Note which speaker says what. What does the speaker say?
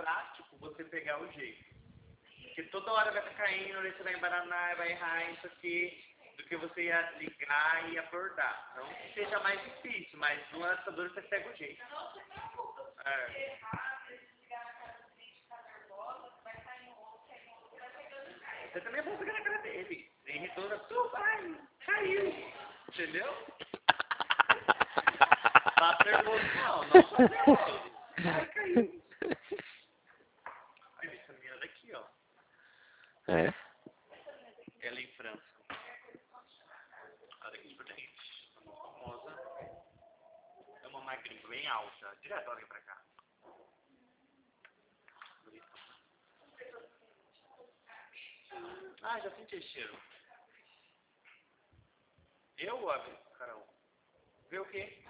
Speaker 1: pra, tipo, você pegar o jeito. Porque toda hora vai estar caindo, aí você vai embaranar, vai errar isso aqui, do que você ia ligar e abordar. Não que seja mais difícil, mas no lançador você pega o jeito. É. Você também é bom pegar na cara dele. Ele retorna, tu vai, caiu. Entendeu? Tá nervoso não tá nervoso. Vai, caiu. Olha essa menina daqui, ó.
Speaker 2: É?
Speaker 1: Ela é em França. Ela daqui de Prudente. É muito famosa. É uma magrinha bem alta. Direto ela vem pra cá. Ah, já senti esse cheiro. Eu, Carol? Vê o quê?